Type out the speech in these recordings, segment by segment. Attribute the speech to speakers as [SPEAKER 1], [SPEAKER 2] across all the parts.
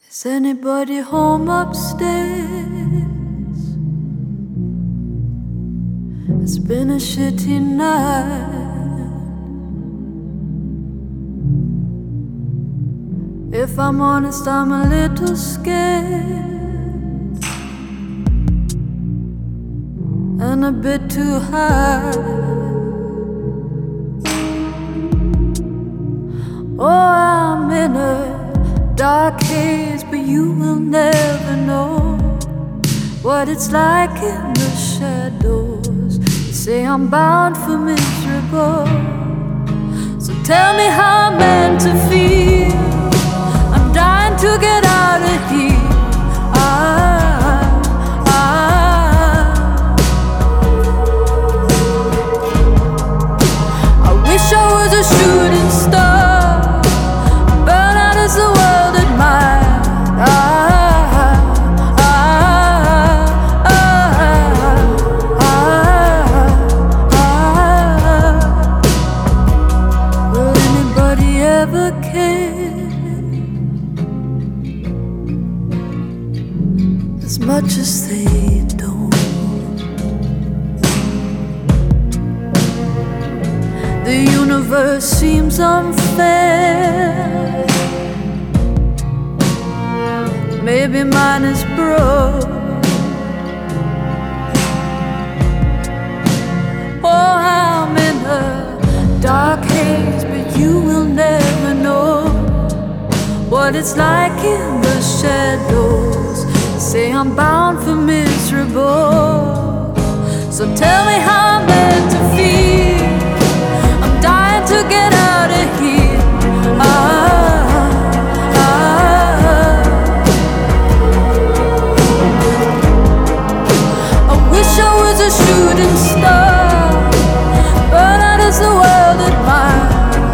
[SPEAKER 1] Is anybody home upstairs? It's been a shitty night. If I'm honest, I'm a little scared and a bit too high. Oh, I'm in a dark haze, but you will never know what it's like in the shadows. You say I'm bound for miserable, so tell me how I'm meant to feel. I'm dying to get out of here. I wish I was a shooting star, burn out as the world admired. Will anybody ever care as much as they don't? The universe seems unfair. Maybe mine is broke. Oh, I'm in a dark haze, but you will never know what it's like in the shadows. Say I'm bound for miserable, so tell me how I'm meant to feel. I'm dying to get out of here. I wish I was a shooting star, burn out as the world admired.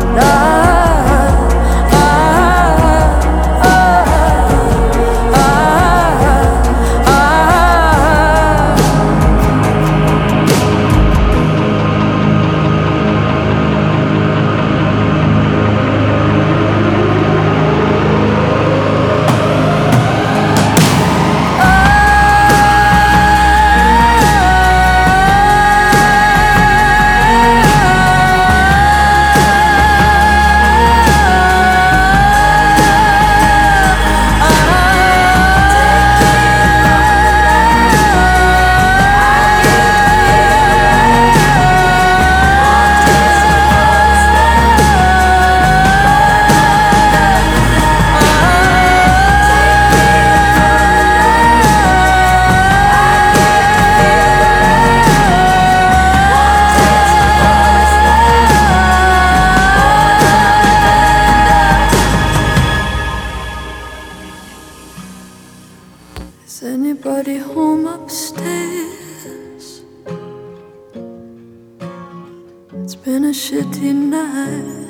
[SPEAKER 1] Is anybody home upstairs? It's been a shitty night.